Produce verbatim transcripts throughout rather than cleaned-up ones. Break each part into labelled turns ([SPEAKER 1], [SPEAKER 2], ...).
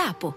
[SPEAKER 1] Capo.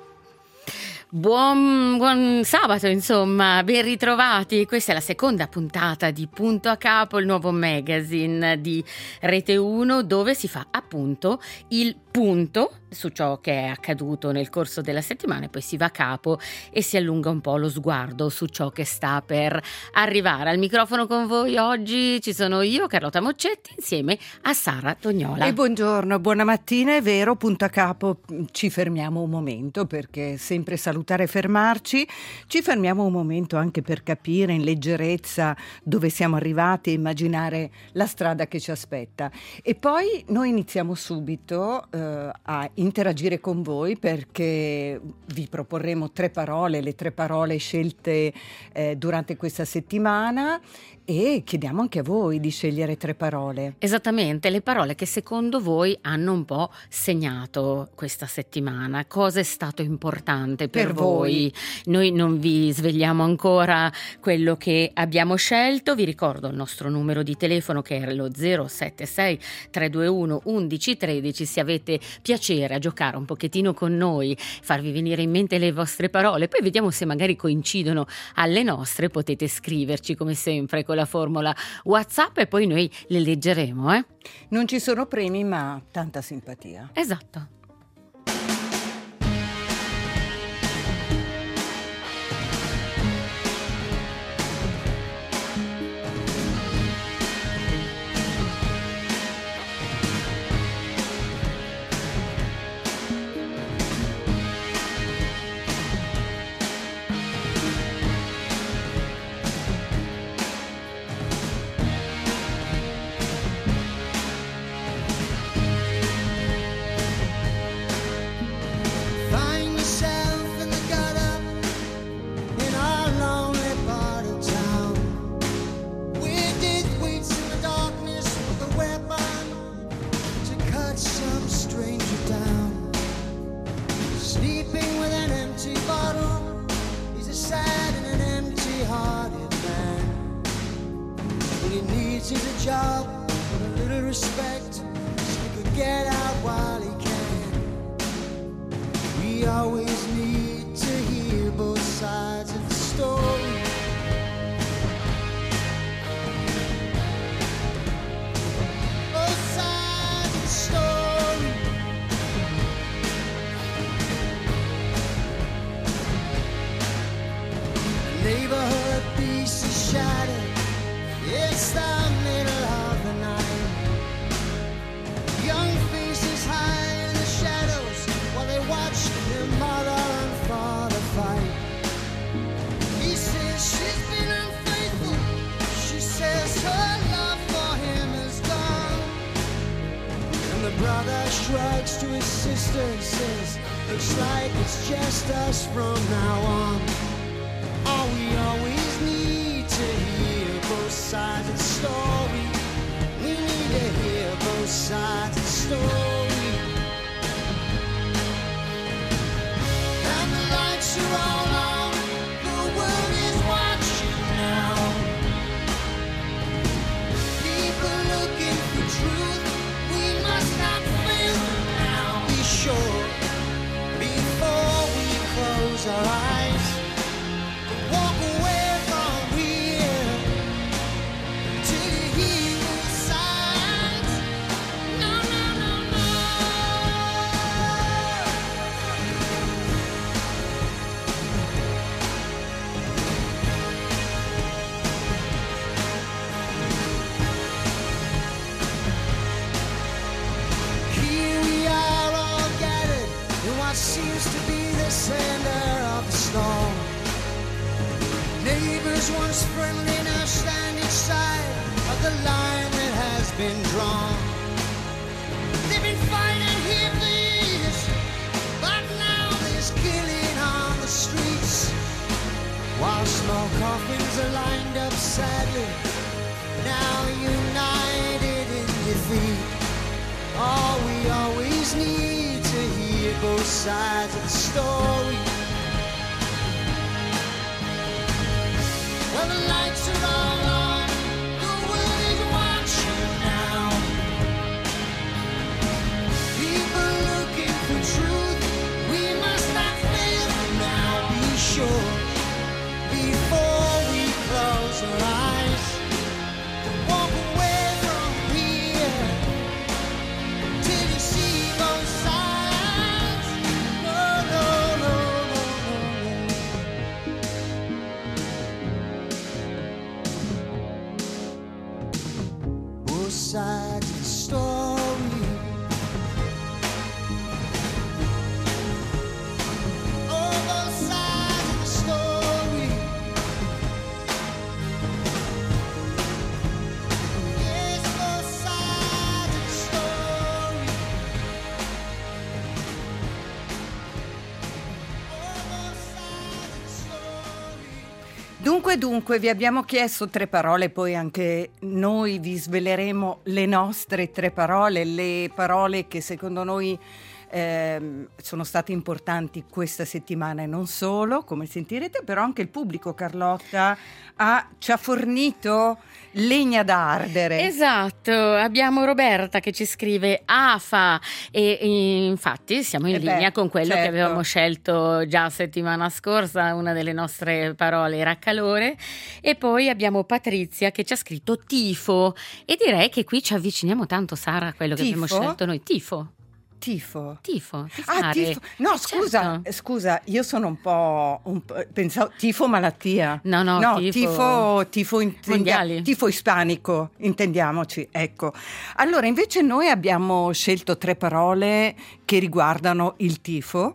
[SPEAKER 1] Buon, buon sabato, insomma, ben ritrovati. Questa è la seconda puntata di Punto a Capo, il nuovo magazine di Rete uno, dove si fa appunto il punto su ciò che è accaduto nel corso della settimana e poi si va a capo e si allunga un po' lo sguardo su ciò che sta per arrivare. Al microfono con voi oggi ci sono io, Carlotta Moccetti, insieme a Sara Tognola.
[SPEAKER 2] E buongiorno, buona mattina. È vero, Punto a Capo, ci fermiamo un momento perché sempre salutare e fermarci. Ci fermiamo un momento anche per capire in leggerezza dove siamo arrivati e immaginare la strada che ci aspetta. E poi noi iniziamo subito eh, a interagire con voi, perché vi proporremo tre parole, le tre parole scelte eh, durante questa settimana, e chiediamo anche a voi di scegliere tre parole.
[SPEAKER 1] Esattamente, le parole che secondo voi hanno un po' segnato questa settimana. Cosa è stato importante per,
[SPEAKER 2] Per
[SPEAKER 1] voi?
[SPEAKER 2] voi.
[SPEAKER 1] Noi non vi svegliamo ancora quello che abbiamo scelto. Vi ricordo il nostro numero di telefono, che è lo zero sette sei tre due uno undici tredici. Se avete piacere a giocare un pochettino con noi, farvi venire in mente le vostre parole, poi vediamo se magari coincidono alle nostre, potete scriverci come sempre con la formula WhatsApp e poi noi le leggeremo, eh?
[SPEAKER 2] Non ci sono premi, ma tanta simpatia.
[SPEAKER 1] Esatto.
[SPEAKER 3] People looking for truth, we must not both sides of the story. Oh, both sides of the story. Yes, both sides of the story. Oh, both sides of the story.
[SPEAKER 2] Dunque, dunque, vi abbiamo chiesto tre parole, poi anche noi vi sveleremo le nostre tre parole, le parole che secondo noi ehm, sono state importanti questa settimana e non solo, come sentirete, però anche il pubblico, Carlotta, ha, ci ha fornito legna da ardere.
[SPEAKER 1] Esatto, abbiamo Roberta che ci scrive AFA e, e infatti siamo in
[SPEAKER 2] Eh beh,
[SPEAKER 1] linea con quello
[SPEAKER 2] certo.
[SPEAKER 1] che avevamo scelto già settimana scorsa, una delle nostre parole era calore, e poi abbiamo Patrizia che ci ha scritto tifo, e direi che qui ci avviciniamo tanto, Sara, a quello che abbiamo
[SPEAKER 2] Tifo?
[SPEAKER 1] scelto noi. Tifo,
[SPEAKER 2] Tifo.
[SPEAKER 1] tifo,
[SPEAKER 2] Ah,
[SPEAKER 1] tifare.
[SPEAKER 2] tifo. No, scusa,
[SPEAKER 1] Certo.
[SPEAKER 2] eh, scusa, io sono un po', un po'- pensavo tifo malattia.
[SPEAKER 1] No, no, tifo-
[SPEAKER 2] tifo, tifo, intendi-
[SPEAKER 1] Mondiali.
[SPEAKER 2] tifo ispanico, intendiamoci, ecco. Allora, invece noi abbiamo scelto tre parole che riguardano il tifo,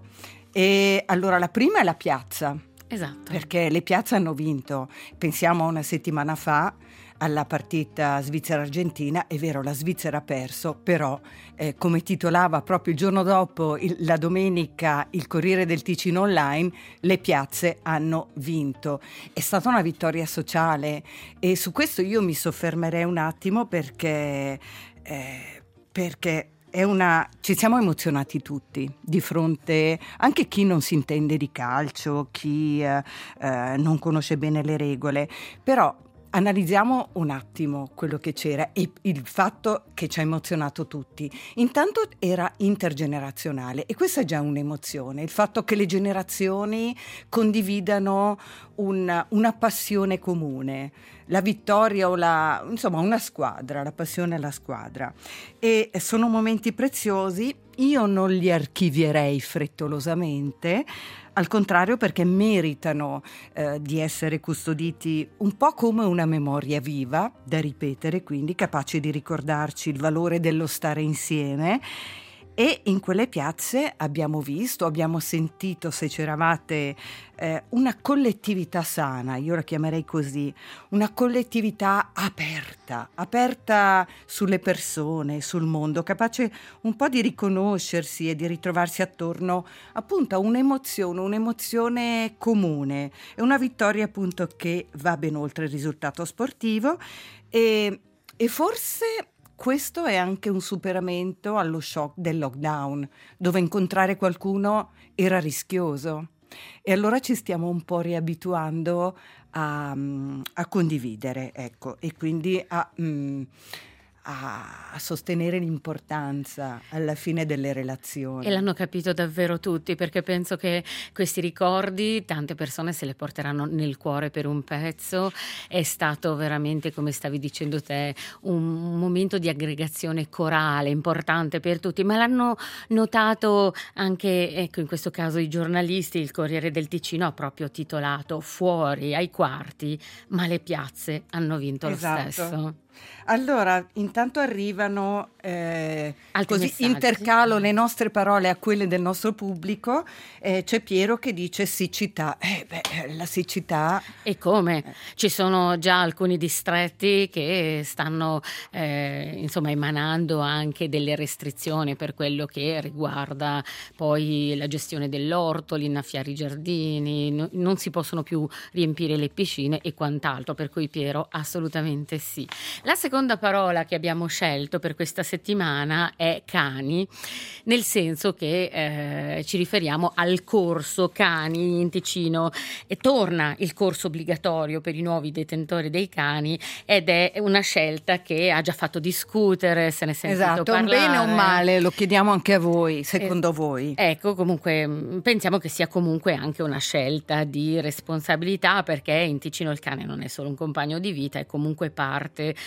[SPEAKER 2] e allora la prima è la piazza,
[SPEAKER 1] Esatto.
[SPEAKER 2] perché le piazze hanno vinto. Pensiamo a una settimana fa alla partita Svizzera-Argentina. È vero, la Svizzera ha perso, però eh, come titolava proprio il giorno dopo, il- la domenica, il Corriere del Ticino Online, le piazze hanno vinto. È stata una vittoria sociale, e su questo io mi soffermerei un attimo perché, eh, perché è una, ci siamo emozionati tutti di fronte, anche chi non si intende di calcio, chi eh, eh, non conosce bene le regole, però analizziamo un attimo quello che c'era e il fatto che ci ha emozionato tutti. Intanto era intergenerazionale, e questa è già un'emozione, il fatto che le generazioni condividano un- una passione comune, la vittoria o la, insomma, una squadra, la passione alla squadra. E sono momenti preziosi, io non li archivierei frettolosamente, al contrario, perché meritano eh, di essere custoditi un po' come una memoria viva, da ripetere, quindi capace di ricordarci il valore dello stare insieme. E in quelle piazze abbiamo visto, abbiamo sentito, se c'eravate, eh, una collettività sana, io la chiamerei così, una collettività aperta, aperta sulle persone, sul mondo, capace un po' di riconoscersi e di ritrovarsi attorno appunto a un'emozione, un'emozione comune. È una vittoria appunto che va ben oltre il risultato sportivo, e, e forse questo è anche un superamento allo shock del lockdown, dove incontrare qualcuno era rischioso. E allora ci stiamo un po' riabituando a, a condividere, ecco, e quindi a, mm, a sostenere l'importanza alla fine delle relazioni.
[SPEAKER 1] E l'hanno capito davvero tutti, perché penso che questi ricordi tante persone se le porteranno nel cuore per un pezzo. È stato veramente, come stavi dicendo te, un momento di aggregazione corale importante per tutti, ma l'hanno notato anche, ecco, in questo caso i giornalisti. Il Corriere del Ticino ha proprio titolato "Fuori ai quarti, ma le piazze hanno vinto
[SPEAKER 2] Esatto.
[SPEAKER 1] lo stesso".
[SPEAKER 2] Allora, intanto arrivano, eh,
[SPEAKER 1] Altri
[SPEAKER 2] così
[SPEAKER 1] messaggi.
[SPEAKER 2] intercalo le nostre parole a quelle del nostro pubblico. Eh, c'è Piero che dice siccità. Eh, beh, la siccità.
[SPEAKER 1] E come? Ci sono già alcuni distretti che stanno eh, insomma emanando anche delle restrizioni per quello che riguarda poi la gestione dell'orto, l'innaffiare i giardini, no- non si possono più riempire le piscine e quant'altro, per cui Piero assolutamente sì. La seconda parola che abbiamo scelto per questa settimana è cani, nel senso che eh, ci riferiamo al corso cani in Ticino, e torna il corso obbligatorio per i nuovi detentori dei cani, ed è una scelta che ha già fatto discutere, se ne è sentito
[SPEAKER 2] Esatto, un
[SPEAKER 1] parlare.
[SPEAKER 2] bene o un male, lo chiediamo anche a voi, secondo
[SPEAKER 1] Eh,
[SPEAKER 2] voi.
[SPEAKER 1] Ecco, comunque mh, pensiamo che sia comunque anche una scelta di responsabilità, perché in Ticino il cane non è solo un compagno di vita, è comunque parte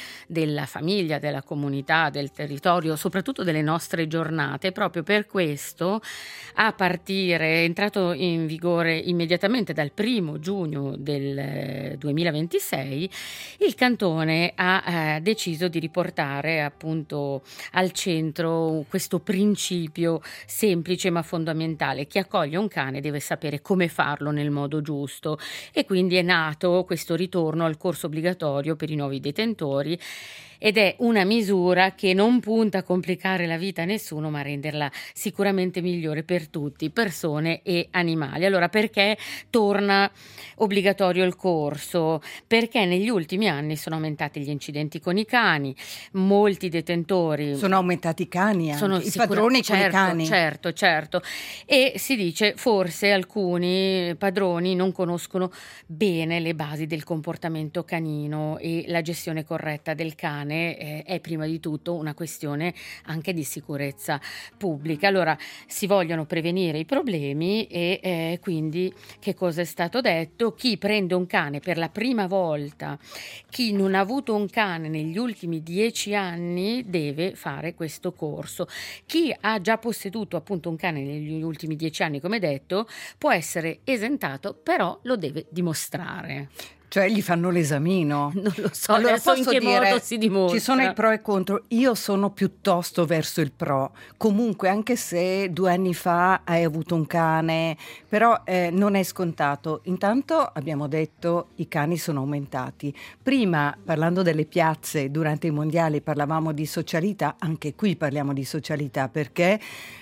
[SPEAKER 1] della famiglia, della comunità, del territorio, soprattutto delle nostre giornate. Proprio per questo, a partire, è entrato in vigore immediatamente dal primo giugno del duemilaventisei, il Cantone ha eh, deciso di riportare appunto al centro questo principio semplice ma fondamentale: chi accoglie un cane deve sapere come farlo nel modo giusto, e quindi è nato questo ritorno al corso obbligatorio per i nuovi detentori. Ed è una misura che non punta a complicare la vita a nessuno, ma a renderla sicuramente migliore per tutti, persone e animali. Allora, perché torna obbligatorio il corso? Perché negli ultimi anni sono aumentati gli incidenti con i cani, molti detentori...
[SPEAKER 2] Sono aumentati i cani anche,
[SPEAKER 1] sono
[SPEAKER 2] i
[SPEAKER 1] sicura-
[SPEAKER 2] padroni
[SPEAKER 1] certo,
[SPEAKER 2] con i cani.
[SPEAKER 1] Certo, certo. E si dice forse alcuni padroni non conoscono bene le basi del comportamento canino, e la gestione corretta del cane eh, è prima di tutto una questione anche di sicurezza pubblica. Allora si vogliono prevenire i problemi e eh, quindi che cosa è stato detto? Chi prende un cane per la prima volta, chi non ha avuto un cane negli ultimi dieci anni deve fare questo corso. Chi ha già posseduto appunto un cane negli ultimi dieci anni, come detto, può essere esentato, però lo deve dimostrare.
[SPEAKER 2] Cioè gli fanno l'esamino.
[SPEAKER 1] Non lo so
[SPEAKER 2] Allora,
[SPEAKER 1] adesso in
[SPEAKER 2] posso
[SPEAKER 1] che
[SPEAKER 2] dire,
[SPEAKER 1] modo si dimostra.
[SPEAKER 2] ci sono i pro e contro. Io sono piuttosto verso il pro. Comunque, anche se due anni fa hai avuto un cane, però eh, non è scontato. Intanto abbiamo detto i cani sono aumentati. Prima, parlando delle piazze, durante i mondiali parlavamo di socialità, anche qui parliamo di socialità, perché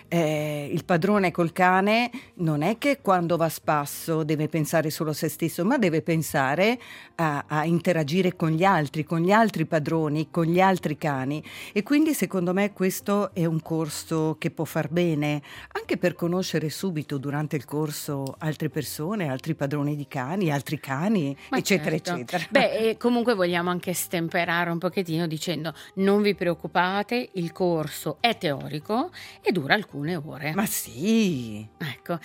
[SPEAKER 2] eh, il padrone col cane non è che quando va a spasso deve pensare solo a se stesso, ma deve pensare a, a interagire con gli altri, con gli altri padroni, con gli altri cani, e quindi secondo me questo è un corso che può far bene anche per conoscere subito durante il corso altre persone, altri padroni di cani, altri cani,
[SPEAKER 1] Ma
[SPEAKER 2] eccetera
[SPEAKER 1] certo.
[SPEAKER 2] eccetera.
[SPEAKER 1] Beh, e comunque vogliamo anche stemperare un pochettino dicendo: non vi preoccupate, il corso è teorico e dura alcune ore.
[SPEAKER 2] Ma sì,
[SPEAKER 1] Ecco,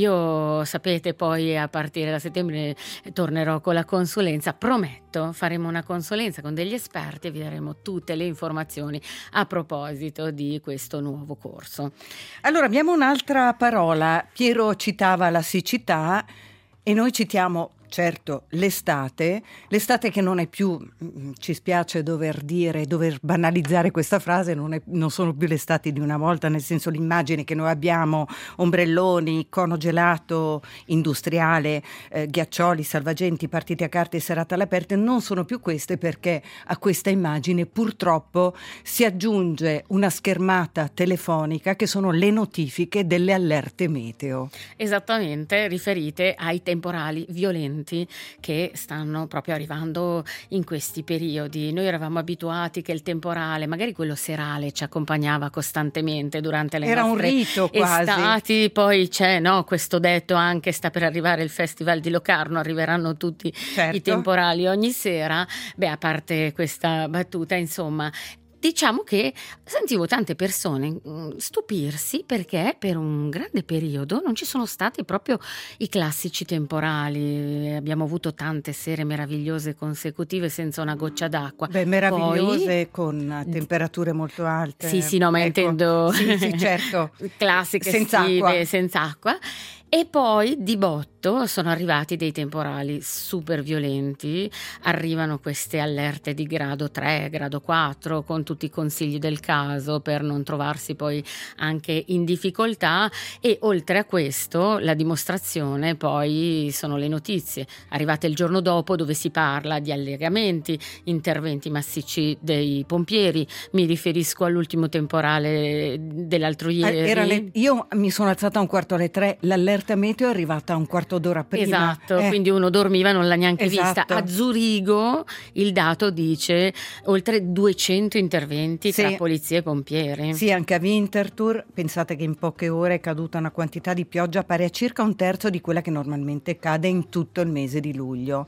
[SPEAKER 1] io sapete poi a partire da settembre tornerò con la consulenza, prometto, faremo una consulenza con degli esperti e vi daremo tutte le informazioni a proposito di questo nuovo corso.
[SPEAKER 2] allora abbiamo un'altra parola. Piero citava la siccità e noi citiamo, certo, l'estate, l'estate che non è più, mm, ci spiace dover dire, dover banalizzare questa frase, non, è- non sono più le estati di una volta, nel senso l'immagine che noi abbiamo, ombrelloni, cono gelato industriale, eh, ghiaccioli, salvagenti, partite a carte e serate all'aperto, non sono più queste, perché a questa immagine purtroppo si aggiunge una schermata telefonica che sono le notifiche delle allerte meteo.
[SPEAKER 1] Esattamente, riferite ai temporali violenti che stanno proprio arrivando in questi periodi. Noi eravamo abituati che il temporale, magari quello serale, ci accompagnava costantemente durante le
[SPEAKER 2] Era un
[SPEAKER 1] nostre
[SPEAKER 2] rito quasi.
[SPEAKER 1] estati. Poi c'è, no, questo detto anche: sta per arrivare il Festival di Locarno, arriveranno tutti
[SPEAKER 2] Certo.
[SPEAKER 1] i temporali ogni sera. Beh, a parte questa battuta, insomma, diciamo che sentivo tante persone mm, stupirsi perché per un grande periodo non ci sono stati proprio i classici temporali. Abbiamo avuto tante sere meravigliose consecutive senza una goccia d'acqua.
[SPEAKER 2] Beh, meravigliose, con temperature molto alte.
[SPEAKER 1] Sì, sì, no, ma
[SPEAKER 2] Ecco.
[SPEAKER 1] intendo
[SPEAKER 2] Sì, sì, certo.
[SPEAKER 1] classiche
[SPEAKER 2] Senza
[SPEAKER 1] estive,
[SPEAKER 2] acqua.
[SPEAKER 1] senza acqua. E poi di botto sono arrivati dei temporali super violenti, arrivano queste allerte di grado tre, grado quattro, con tutti i consigli del caso per non trovarsi poi anche in difficoltà, e oltre a questo la dimostrazione poi sono le notizie arrivate il giorno dopo, dove si parla di allegamenti, interventi massicci dei pompieri. Mi riferisco all'ultimo temporale dell'altro ieri.
[SPEAKER 2] Eh, era le- io mi sono alzata a un quarto alle tre, l'allerta meteo è arrivata un quarto d'ora prima.
[SPEAKER 1] Esatto,
[SPEAKER 2] Eh,
[SPEAKER 1] quindi uno dormiva, non l'ha neanche
[SPEAKER 2] Esatto.
[SPEAKER 1] vista. A Zurigo il dato dice oltre duecento interventi
[SPEAKER 2] Sì.
[SPEAKER 1] tra polizia e pompieri.
[SPEAKER 2] Sì, anche a Winterthur, pensate che in poche ore è caduta una quantità di pioggia pari a circa un terzo di quella che normalmente cade in tutto il mese di luglio.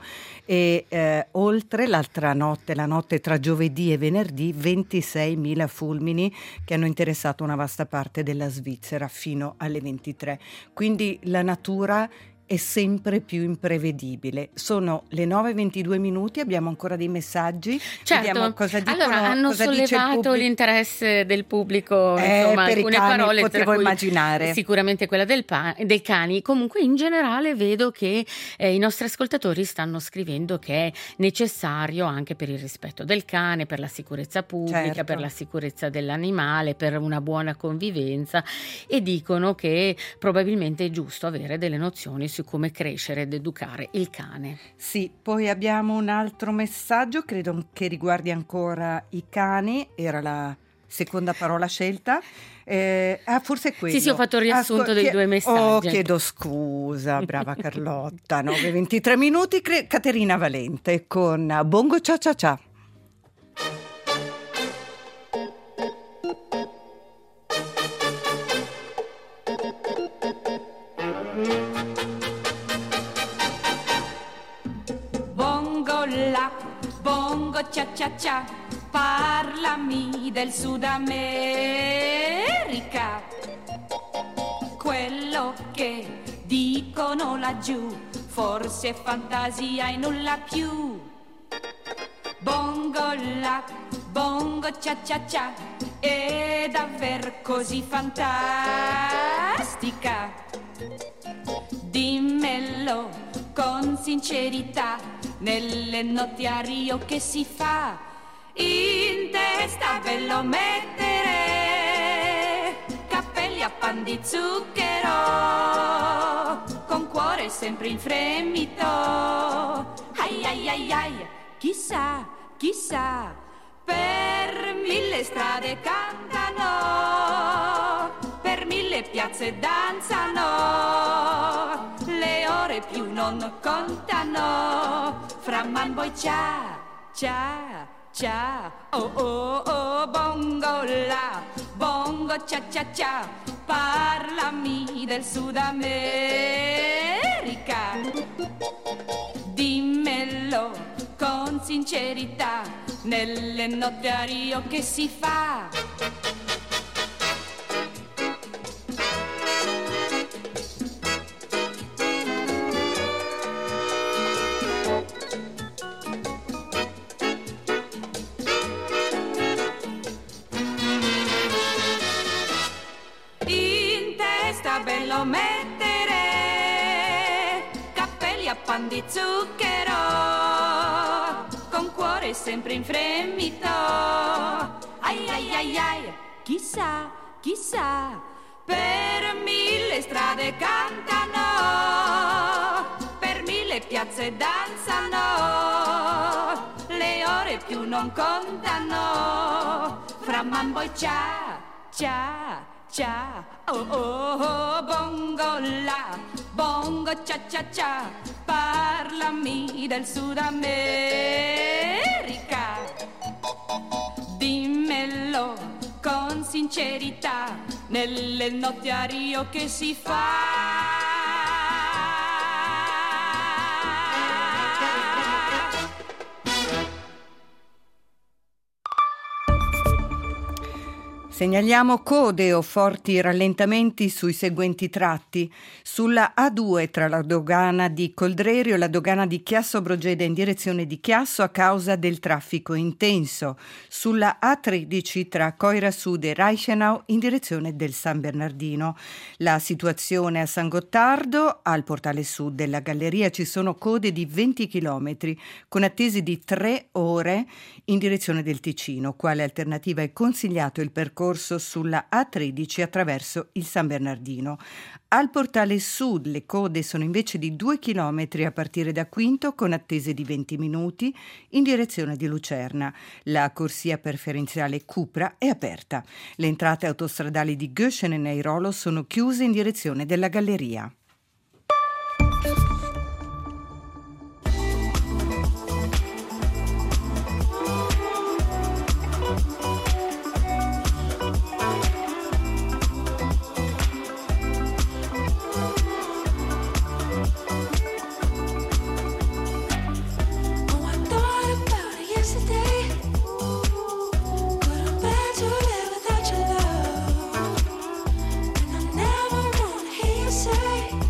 [SPEAKER 2] E eh, oltre l'altra notte, la notte tra giovedì e venerdì, ventiseimila fulmini che hanno interessato una vasta parte della Svizzera fino alle ventitré. Quindi la natura è sempre più imprevedibile. Sono le nove e ventidue minuti, abbiamo ancora dei messaggi.
[SPEAKER 1] Certo.
[SPEAKER 2] Vediamo cosa dicono,
[SPEAKER 1] allora hanno
[SPEAKER 2] cosa dice il
[SPEAKER 1] sollevato
[SPEAKER 2] pubblico.
[SPEAKER 1] l'interesse del pubblico,
[SPEAKER 2] Eh,
[SPEAKER 1] insomma,
[SPEAKER 2] per i
[SPEAKER 1] alcune
[SPEAKER 2] cani,
[SPEAKER 1] parole, tra
[SPEAKER 2] potevo
[SPEAKER 1] cui
[SPEAKER 2] immaginare.
[SPEAKER 1] sicuramente quella del, pa- del cani. Comunque in generale vedo che eh, i nostri ascoltatori stanno scrivendo che è necessario anche per il rispetto del cane, per la sicurezza pubblica,
[SPEAKER 2] Certo.
[SPEAKER 1] per la sicurezza dell'animale, per una buona convivenza, e dicono che probabilmente è giusto avere delle nozioni su come crescere ed educare il cane.
[SPEAKER 2] Sì, poi abbiamo un altro messaggio, credo che riguardi ancora i cani, era la seconda parola scelta. Eh, ah, forse è quello.
[SPEAKER 1] Sì, sì, ho fatto il riassunto
[SPEAKER 2] Asco-
[SPEAKER 1] dei
[SPEAKER 2] chie-
[SPEAKER 1] due messaggi.
[SPEAKER 2] Oh, chiedo scusa, brava Carlotta. nove e ventitré minuti, cre- Caterina Valente con Bongo Cia Cia Cia.
[SPEAKER 4] Bongo la, bongo cia cia cia, parlami del Sud America. Quello che dicono laggiù, forse è fantasia e nulla più. Bongo la, bongo cia cia cia, è davvero così fantastica. Dimmelo con sincerità, nelle notti a Rio che si fa? In testa ve lo mettere, capelli a pan di zucchero, con cuore sempre in fremito. Ai ai ai ai, chissà, chissà, per mille strade cantano, per mille piazze danzano, le ore più non contano, fra mambo e cia, cia, cia, oh oh oh, bongo la, bongo cia cia cia, parlami del Sud America, dimmelo con sincerità, nelle notti a Rio che si fa? Bello mettere cappelli a pan di zucchero, con cuore sempre in fremito. Ai ai ai ai, chissà, chissà, per mille strade cantano, per mille piazze danzano, le ore più non contano, fra mambo e cia, cia, cia, oh oh oh, bongo la, bongo cia cia cia, parlami del Sud America, dimmelo con sincerità, nelle notti a Rio che si fa?
[SPEAKER 2] Segnaliamo code o forti rallentamenti sui seguenti tratti. Sulla A due tra la dogana di Coldrerio e la dogana di Chiasso Brogeda in direzione di Chiasso a causa del traffico intenso. Sulla A tredici tra Coira Sud e Reichenau in direzione del San Bernardino. La situazione a San Gottardo, al portale sud della galleria, ci sono code di venti chilometri con attesi di tre ore in direzione del Ticino. Quale alternativa è consigliato il percorso sulla A tredici attraverso il San Bernardino. Al portale sud le code sono invece di due chilometri a partire da Quinto con attese di venti minuti in direzione di Lucerna. La corsia preferenziale Cupra è aperta. Le entrate autostradali di Göschen e Neirolo sono chiuse in direzione della galleria.
[SPEAKER 5] Say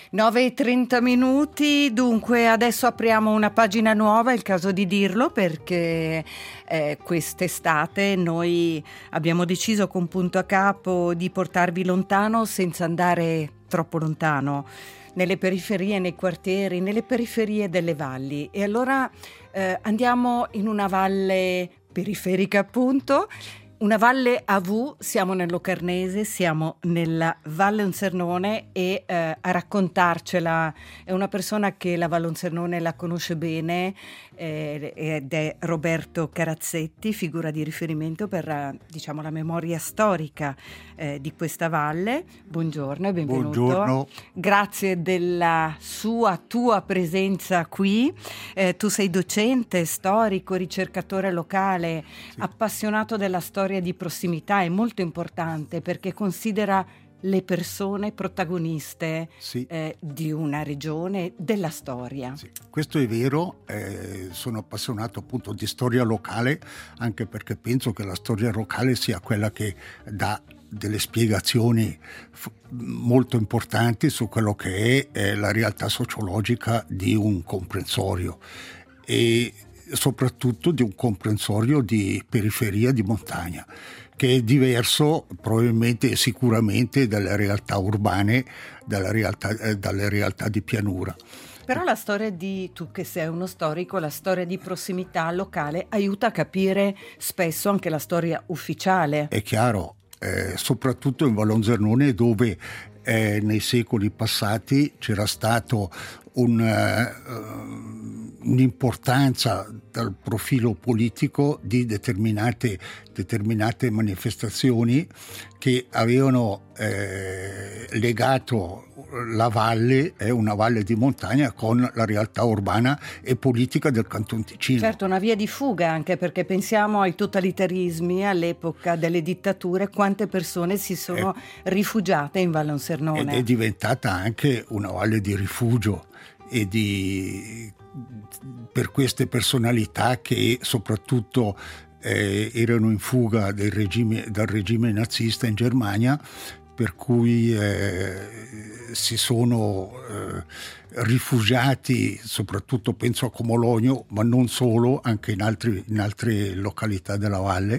[SPEAKER 2] nove e trenta minuti, dunque adesso apriamo una pagina nuova, è il caso di dirlo, perché eh, quest'estate noi abbiamo deciso con Punto a Capo di portarvi lontano senza andare troppo lontano, nelle periferie, nei quartieri, nelle periferie delle valli. E allora eh, andiamo in una valle periferica, appunto, una valle a V, siamo nel Locarnese, siamo nella Valle Onsernone e eh, a raccontarcela è una persona che la Valle Onsernone la conosce bene eh, ed è Roberto Carazzetti, figura di riferimento per eh, diciamo la memoria storica eh, di questa valle. Buongiorno e benvenuto.
[SPEAKER 5] Buongiorno.
[SPEAKER 2] Grazie della sua, tua presenza qui. Eh, tu sei docente, storico, ricercatore locale,
[SPEAKER 5] Sì.
[SPEAKER 2] appassionato della storia di prossimità, è molto importante perché considera le persone protagoniste
[SPEAKER 5] Sì.
[SPEAKER 2] eh, di una regione, della storia.
[SPEAKER 5] Sì, questo è vero, eh, sono appassionato appunto di storia locale, anche perché penso che la storia locale sia quella che dà delle spiegazioni f- molto importanti su quello che è eh, la realtà sociologica di un comprensorio e soprattutto di un comprensorio di periferia, di montagna, che è diverso probabilmente e sicuramente dalle realtà urbane, dalle realtà, eh, dalle realtà di pianura.
[SPEAKER 2] Però la storia di, tu che sei uno storico, la storia di prossimità locale aiuta a capire spesso anche la storia ufficiale.
[SPEAKER 5] È chiaro, eh, soprattutto in Valle Onsernone, dove eh, nei secoli passati c'era stato un, uh, un'importanza dal profilo politico di determinate, determinate manifestazioni che avevano eh, legato la valle, è eh, una valle di montagna, con la realtà urbana e politica del Canton Ticino.
[SPEAKER 2] Certo, una via di fuga, anche perché pensiamo ai totalitarismi all'epoca delle dittature, quante persone si sono è, rifugiate in Valle Onsernone.
[SPEAKER 5] Ed è diventata anche una valle di rifugio e di, per queste personalità che soprattutto eh, erano in fuga del regime, dal regime nazista in Germania, per cui eh, si sono eh, rifugiati, soprattutto penso a Comologno, ma non solo, anche in, altri, in altre località della valle,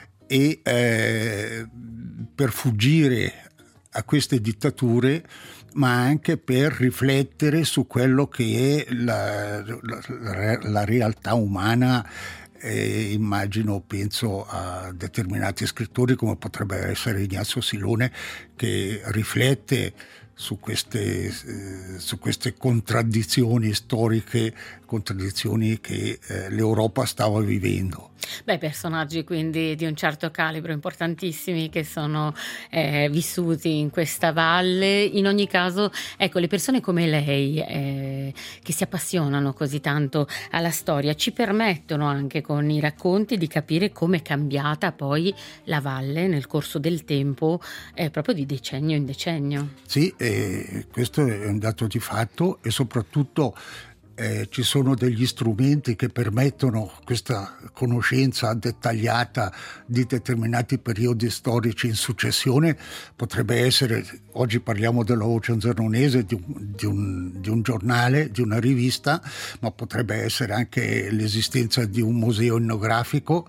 [SPEAKER 5] e eh, per fuggire a queste dittature, ma anche per riflettere su quello che è la, la, la realtà umana. E immagino, penso a determinati scrittori come potrebbe essere Ignazio Silone, che riflette su queste, eh, su queste contraddizioni storiche, contraddizioni che eh, l'Europa stava vivendo.
[SPEAKER 1] Beh, personaggi quindi di un certo calibro, importantissimi, che sono eh, vissuti in questa valle. In ogni caso, ecco, le persone come lei eh, che si appassionano così tanto alla storia ci permettono anche con i racconti di capire come è cambiata poi la valle nel corso del tempo, eh, proprio di decennio in decennio.
[SPEAKER 5] Sì, eh, questo è un dato di fatto, e soprattutto Eh, ci sono degli strumenti che permettono questa conoscenza dettagliata di determinati periodi storici in successione. Potrebbe essere, oggi parliamo della Voce Onsernonese, di un, di, un, di un giornale, di una rivista, ma potrebbe essere anche l'esistenza di un museo etnografico,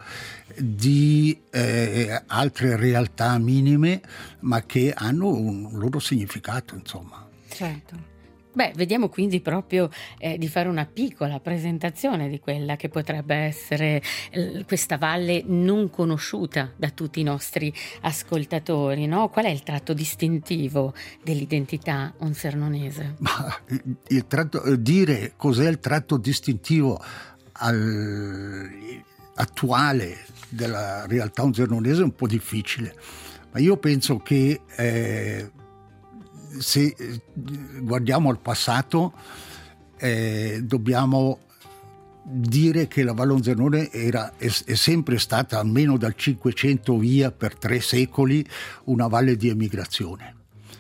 [SPEAKER 5] di eh, altre realtà minime, ma che hanno un loro significato, insomma.
[SPEAKER 2] Certo.
[SPEAKER 1] Beh, vediamo quindi proprio eh, di fare una piccola presentazione di quella che potrebbe essere eh, questa valle non conosciuta da tutti i nostri ascoltatori, no? Qual è il tratto distintivo dell'identità onsernonese?
[SPEAKER 5] Ma il tratto, dire cos'è il tratto distintivo al, attuale della realtà onsernonese è un po' difficile, ma io penso che eh, se guardiamo al passato eh, dobbiamo dire che la Valle Onsernone era, è, è sempre stata, almeno dal Cinquecento via, per tre secoli, una valle di emigrazione.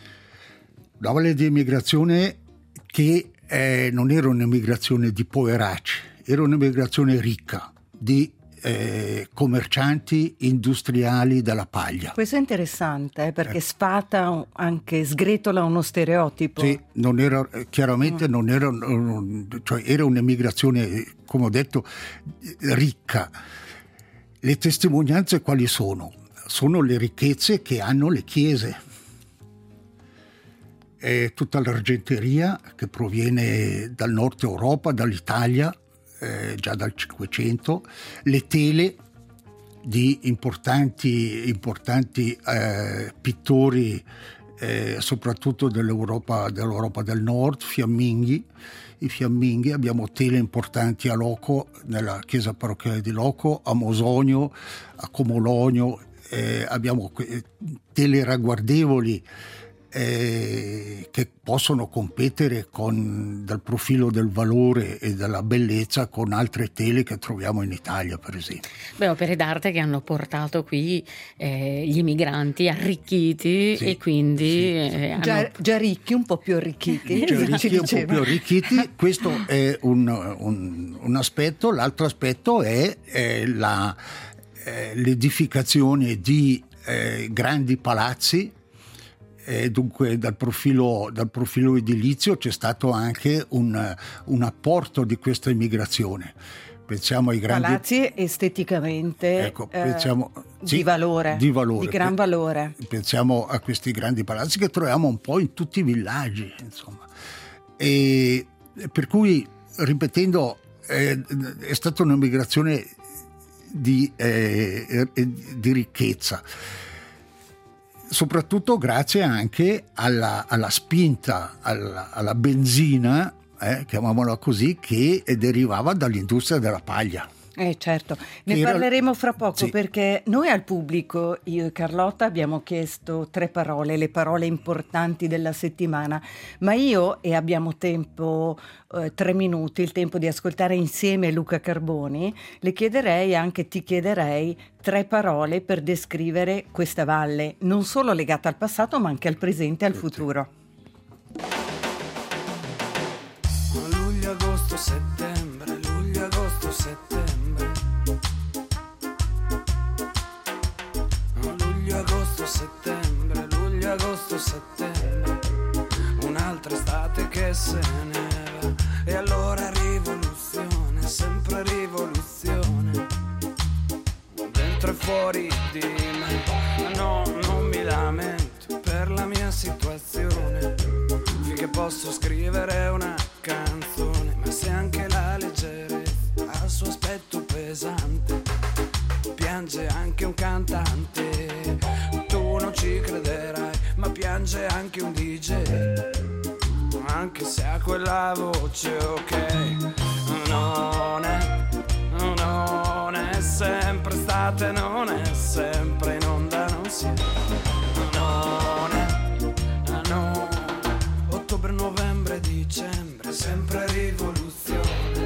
[SPEAKER 5] Una valle di emigrazione che eh, non era un'emigrazione di poveracci, era un'emigrazione ricca, di eh, commercianti industriali della paglia.
[SPEAKER 2] Questo è interessante eh, perché sfata anche, sgretola uno stereotipo.
[SPEAKER 5] Sì, non era, chiaramente mm. non era, cioè era un'emigrazione, come ho detto, ricca. Le testimonianze quali sono? Sono le ricchezze che hanno le chiese. È tutta l'argenteria che proviene dal nord Europa, dall'Italia, eh, già dal Cinquecento, le tele di importanti, importanti eh, pittori, eh, soprattutto dell'Europa, dell'Europa del Nord, fiamminghi. I fiamminghi, abbiamo tele importanti a Loco, nella chiesa parrocchiale di Loco, a Mosogno, a Comologno, eh, abbiamo tele ragguardevoli eh, che possono competere con, dal profilo del valore e della bellezza con altre tele che troviamo in Italia, per esempio.
[SPEAKER 1] Beh, opere d'arte che hanno portato qui eh, gli immigranti arricchiti sì, e quindi
[SPEAKER 5] sì,
[SPEAKER 1] eh, hanno...
[SPEAKER 2] già, già ricchi, un po' più arricchiti.
[SPEAKER 5] Già ricchi, un po' più arricchiti. Questo è un, un, un aspetto. L'altro aspetto è, è la, eh, l'edificazione di eh, grandi palazzi. E dunque dal profilo, dal profilo edilizio c'è stato anche un, un apporto di questa immigrazione. Pensiamo ai grandi
[SPEAKER 2] palazzi esteticamente
[SPEAKER 5] ecco, pensiamo,
[SPEAKER 2] eh,
[SPEAKER 5] sì,
[SPEAKER 2] di valore,
[SPEAKER 5] di valore,
[SPEAKER 2] di gran valore.
[SPEAKER 5] Pensiamo a questi grandi palazzi che troviamo un po' in tutti i villaggi, insomma. E per cui, ripetendo, eh, è stata un'immigrazione di, eh, di ricchezza. Soprattutto grazie anche alla, alla spinta, alla, alla benzina, eh, chiamiamola così, che derivava dall'industria della paglia.
[SPEAKER 2] Eh certo, ne
[SPEAKER 5] Era...
[SPEAKER 2] parleremo fra poco
[SPEAKER 5] sì.
[SPEAKER 2] Perché noi al pubblico, io e Carlotta, abbiamo chiesto tre parole, le parole importanti della settimana, ma io, e abbiamo tempo, eh, tre minuti, il tempo di ascoltare insieme Luca Carboni, le chiederei, anche ti chiederei, tre parole per descrivere questa valle, non solo legata al passato ma anche al presente e al futuro.
[SPEAKER 6] Luglio, agosto, settembre, luglio, agosto, settembre. Luglio, agosto, settembre, luglio, agosto, settembre. Un'altra estate che se ne va. E allora rivoluzione, sempre rivoluzione. Dentro e fuori di me. No, non mi lamento per la mia situazione. Finché posso scrivere una canzone, ma se anche la leggerezza ha il suo aspetto pesante, piange anche un cantante. Tu non ci crederai, ma piange anche un D J, anche se ha quella voce, ok. Non è, non è sempre estate, non è sempre in onda, non si è. Non è, no. Ottobre, novembre, dicembre, sempre rivoluzione.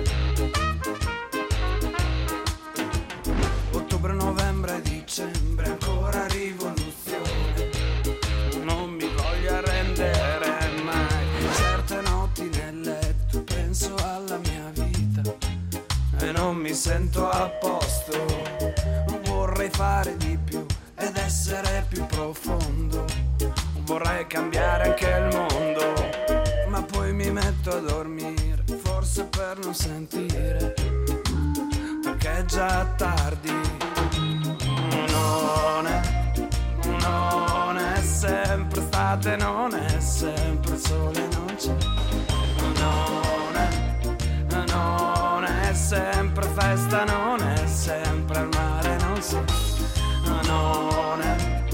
[SPEAKER 6] Ottobre, novembre, dicembre, ancora rivoluzione. Non mi voglio arrendere mai. Certe notti nel letto penso alla mia vita e non mi sento a posto. Vorrei fare di più ed essere più profondo. Vorrei cambiare anche il mondo, ma poi mi metto a dormire, forse per non sentire, perché è già tardi. Non è, non è sempre estate, non è sempre il sole, non c'è. Non è, non è sempre festa, non è sempre il mare, non c'è. Non è,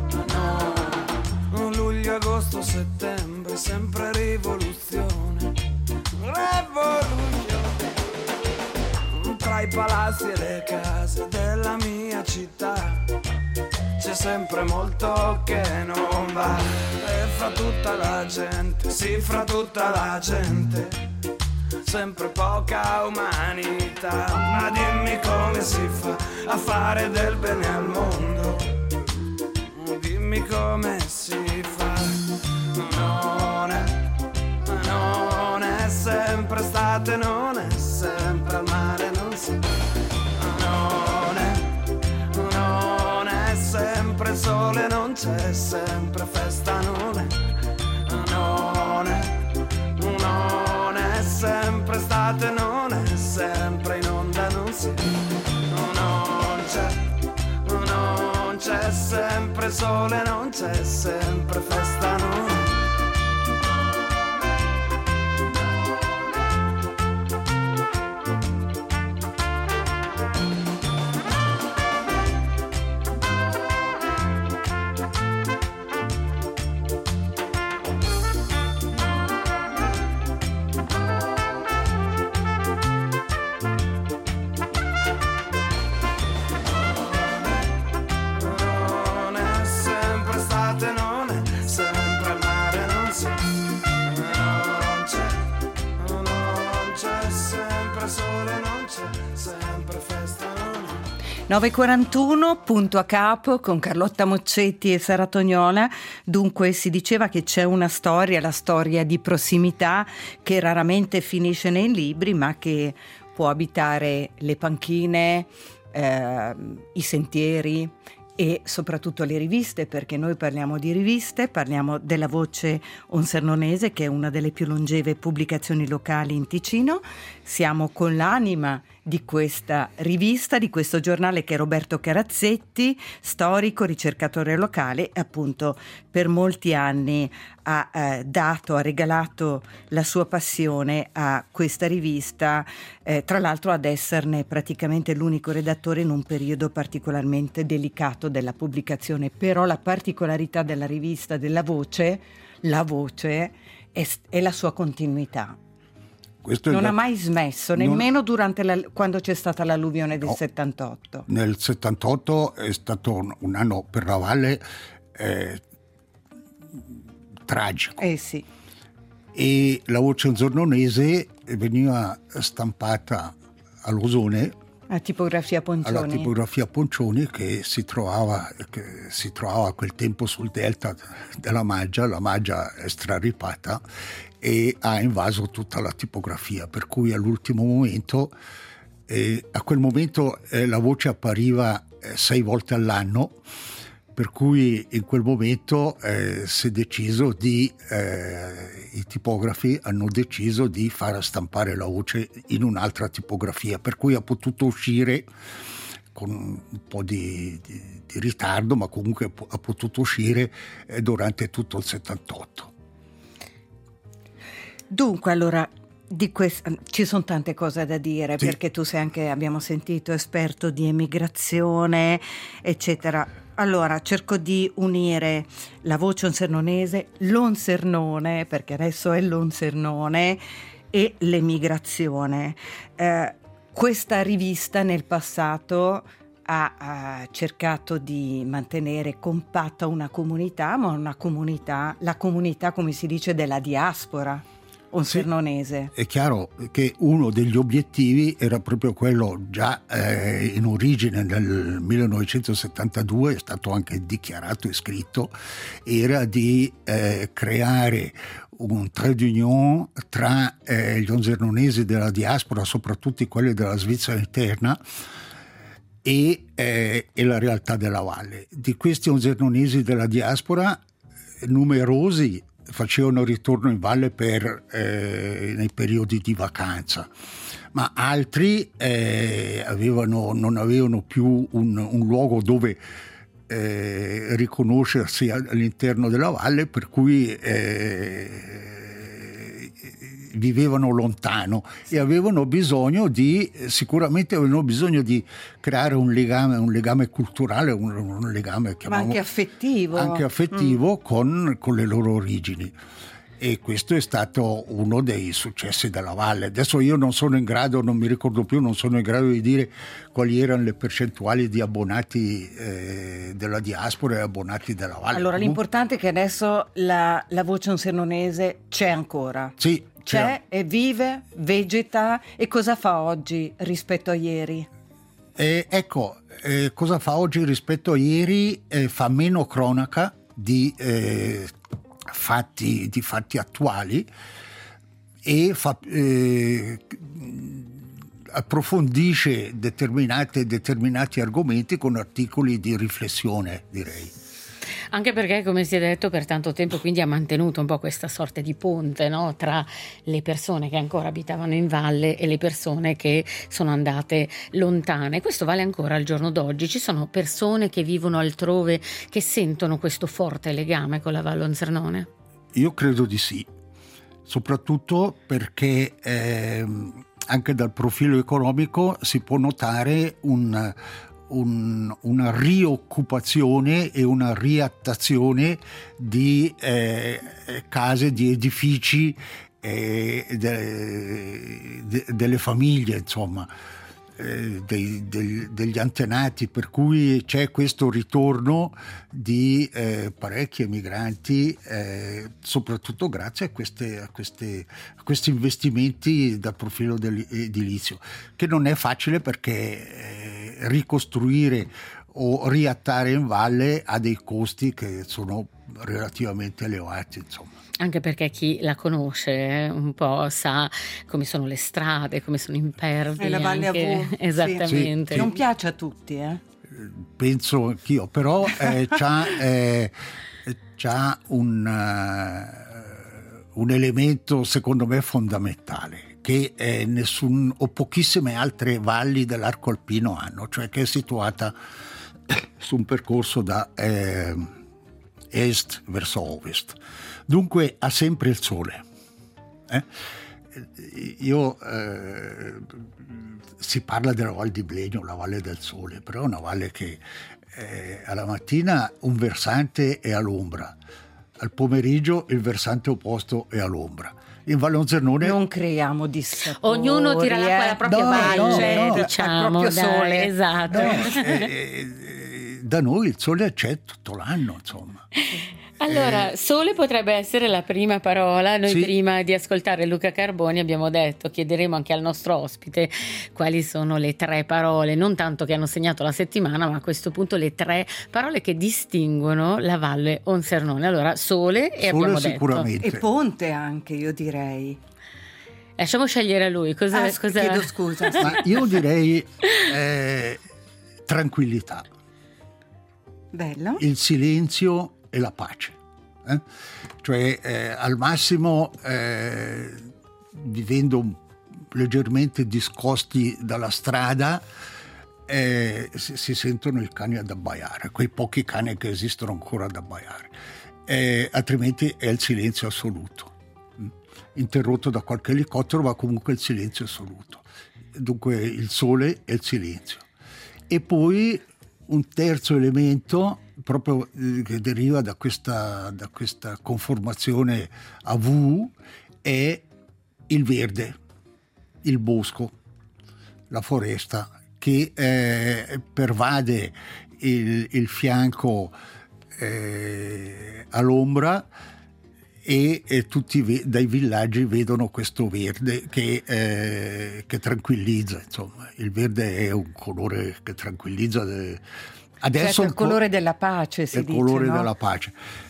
[SPEAKER 6] no. Luglio, agosto, settembre, sempre rivoluzione. Rivoluzione. Tra i palazzi e le case della mia città c'è sempre molto che non va. E fra tutta la gente, sì, fra tutta la gente, sempre poca umanità. Ma dimmi come si fa a fare del bene al mondo. Dimmi come si fa. Non è, non è sempre estate, non è sempre al mare, non si. Non sempre festa, non è, non è, non è sempre estate, non è sempre in onda, non si, non c'è, non c'è sempre sole, non c'è sempre festa, non è.
[SPEAKER 2] nove e quarantuno, punto a capo con Carlotta Moccetti e Sara Tognola. Dunque si diceva che c'è una storia, la storia di prossimità, che raramente finisce nei libri, ma che può abitare le panchine, eh, i sentieri e soprattutto le riviste, perché noi parliamo di riviste, parliamo della Voce Onsernonese, che è una delle più longeve pubblicazioni locali in Ticino. Siamo con l'anima di questa rivista, di questo giornale, che è Roberto Carazzetti, storico, ricercatore locale, e appunto per molti anni ha eh, dato, ha regalato la sua passione a questa rivista, eh, tra l'altro ad esserne praticamente l'unico redattore in un periodo particolarmente delicato della pubblicazione. Però la particolarità della rivista della Voce, la Voce, è, è la sua continuità.
[SPEAKER 5] Questo
[SPEAKER 2] non
[SPEAKER 5] da...
[SPEAKER 2] ha mai smesso,
[SPEAKER 5] non...
[SPEAKER 2] nemmeno durante la... quando c'è stata l'alluvione del no. settantotto.
[SPEAKER 5] Nel settantotto è stato un, un anno per la Valle eh, tragico.
[SPEAKER 2] Eh sì.
[SPEAKER 5] E la Voce Onsernonese veniva stampata all'Osone,
[SPEAKER 2] a tipografia Poncioni.
[SPEAKER 5] alla tipografia Poncioni, che si trovava, che si trovava a quel tempo sul delta della Maggia. La Maggia è straripata e ha invaso tutta la tipografia, per cui all'ultimo momento, eh, a quel momento eh, la Voce appariva eh, sei volte all'anno, per cui in quel momento eh, si è deciso di, eh, i tipografi hanno deciso di far stampare la Voce in un'altra tipografia, per cui ha potuto uscire con un po' di, di, di ritardo, ma comunque ha potuto uscire eh, durante tutto il settantotto.
[SPEAKER 2] Dunque, allora, di questa, ci sono tante cose da dire,
[SPEAKER 5] sì.
[SPEAKER 2] Perché tu sei anche, abbiamo sentito, esperto di emigrazione, eccetera. Allora, cerco di unire la Voce Onsernonese, l'Onsernone, perché adesso è l'Onsernone, e l'emigrazione. Eh, questa rivista nel passato ha, ha cercato di mantenere compatta una comunità, ma una comunità, la comunità, come si dice, della diaspora onsernonese.
[SPEAKER 5] Sì, è chiaro che uno degli obiettivi era proprio quello, già eh, in origine nel millenovecentosettantadue, è stato anche dichiarato e scritto, era di eh, creare un trait d'union tra eh, gli onsernonesi della diaspora, soprattutto quelli della Svizzera interna, e, eh, e la realtà della valle. Di questi onsernonesi della diaspora, numerosi facevano ritorno in valle per, eh, nei periodi di vacanza, ma altri eh, avevano, non avevano più un, un luogo dove eh, riconoscersi all'interno della valle, per cui eh, vivevano lontano e avevano bisogno di, sicuramente avevano bisogno di creare un legame, un legame culturale, un, un legame,
[SPEAKER 2] ma anche affettivo,
[SPEAKER 5] anche affettivo
[SPEAKER 2] mm.
[SPEAKER 5] con, con le loro origini. E questo è stato uno dei successi della valle. Adesso io non sono in grado, non mi ricordo più, non sono in grado di dire quali erano le percentuali di abbonati eh, della diaspora e abbonati della valle.
[SPEAKER 2] Allora, Comunque... l'importante è che adesso la, la Voce Onsernonese c'è ancora.
[SPEAKER 5] Sì,
[SPEAKER 2] c'è e vive, vegeta. E cosa fa oggi rispetto a ieri?
[SPEAKER 5] Eh, ecco, eh, cosa fa oggi rispetto a ieri? Eh, fa meno cronaca di... Eh, fatti di fatti attuali e fa, eh, approfondisce determinate, determinati argomenti con articoli di riflessione, direi.
[SPEAKER 1] Anche perché, come si è detto, per tanto tempo quindi ha mantenuto un po' questa sorta di ponte, no? Tra le persone che ancora abitavano in valle e le persone che sono andate lontane. Questo vale ancora al giorno d'oggi. Ci sono persone che vivono altrove che sentono questo forte legame con la Val Onsernone?
[SPEAKER 5] Io credo di sì, soprattutto perché ehm, anche dal profilo economico si può notare un, un, una rioccupazione e una riattazione di eh, case, di edifici, eh, de, de, delle famiglie, insomma, eh, dei, dei, degli antenati, per cui c'è questo ritorno di eh, parecchi emigranti, eh, soprattutto grazie a, queste, a, queste, a questi investimenti dal profilo edilizio, che non è facile perché eh, ricostruire o riattare in valle ha dei costi che sono relativamente elevati, insomma.
[SPEAKER 1] Anche perché chi la conosce eh, un po' sa come sono le strade, come sono impervi.
[SPEAKER 2] È la Valle
[SPEAKER 1] anche...
[SPEAKER 2] a V.
[SPEAKER 1] Esattamente.
[SPEAKER 2] Sì. Non piace a tutti, eh?
[SPEAKER 5] Penso anch'io, però eh, c'ha, eh, c'ha un, uh, un elemento secondo me fondamentale che eh, nessun o pochissime altre valli dell'arco alpino hanno, cioè che è situata su un percorso da eh, est verso ovest, dunque ha sempre il sole. Eh? Io eh, si parla della Val di Blegno, la Valle del Sole, però è una valle che eh, alla mattina un versante è all'ombra, al pomeriggio il versante opposto è all'ombra. In Valle Onsernone
[SPEAKER 2] non creiamo dissapori.
[SPEAKER 1] Ognuno tira l'acqua alla propria
[SPEAKER 5] no,
[SPEAKER 1] valle,
[SPEAKER 5] no, no,
[SPEAKER 1] diciamo,
[SPEAKER 2] al proprio
[SPEAKER 1] dai,
[SPEAKER 2] sole.
[SPEAKER 1] esatto.
[SPEAKER 5] no, eh, eh, da noi il sole c'è tutto l'anno, insomma.
[SPEAKER 1] Allora, sole potrebbe essere la prima parola. Noi
[SPEAKER 5] Sì.
[SPEAKER 1] prima di ascoltare Luca Carboni abbiamo detto, chiederemo anche al nostro ospite quali sono le tre parole, non tanto che hanno segnato la settimana, ma a questo punto le tre parole che distinguono la Valle Onsernone. Allora, sole e
[SPEAKER 5] Sole
[SPEAKER 1] abbiamo
[SPEAKER 5] sicuramente.
[SPEAKER 2] E ponte anche, io direi.
[SPEAKER 1] detto. Lasciamo scegliere a lui. Cosa,
[SPEAKER 2] Ah,
[SPEAKER 1] cosa...
[SPEAKER 2] chiedo scusa.
[SPEAKER 5] Ma io direi eh, tranquillità,
[SPEAKER 2] Bello.
[SPEAKER 5] il silenzio e la pace. Eh? Cioè eh, al massimo eh, vivendo leggermente discosti dalla strada eh, si, si sentono i cani ad abbaiare, quei pochi cani che esistono ancora ad abbaiare, eh, altrimenti è il silenzio assoluto, mm? interrotto da qualche elicottero, ma comunque il silenzio assoluto. Dunque il sole e il silenzio. E poi un terzo elemento proprio eh, che deriva da questa, da questa conformazione a V è il verde, il bosco, la foresta che eh, pervade il, il fianco eh, all'ombra e, e tutti ve- dai villaggi vedono questo verde che, eh, che tranquillizza, insomma. Il verde è un colore che tranquillizza. eh, Adesso
[SPEAKER 2] Certo, il
[SPEAKER 5] un po'-
[SPEAKER 2] colore della pace, si
[SPEAKER 5] il
[SPEAKER 2] dice,
[SPEAKER 5] colore
[SPEAKER 2] no?
[SPEAKER 5] della pace.